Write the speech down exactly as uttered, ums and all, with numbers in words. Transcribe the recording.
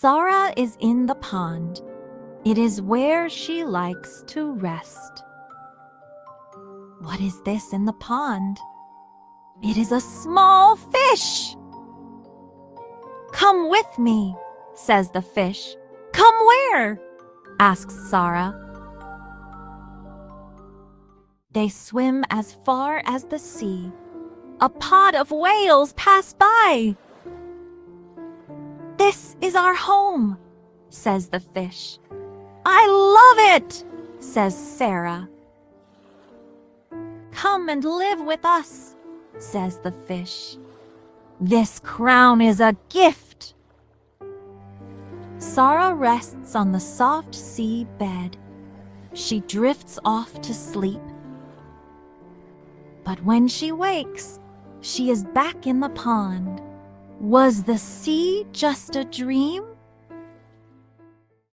Sarah is in the pond. It is where she likes to rest. What is this in the pond? It is a small fish. Come with me, says the fish. Come where? Asks Sarah. They swim as far as the sea. A pod of whales pass by. This is our home, says the fish. I love it, says Sarah. Come and live with us, says the fish. This crown is a gift. Sarah rests on the soft sea bed. She drifts off to sleep. But when she wakes, she is back in the pond. Was the sea just a dream?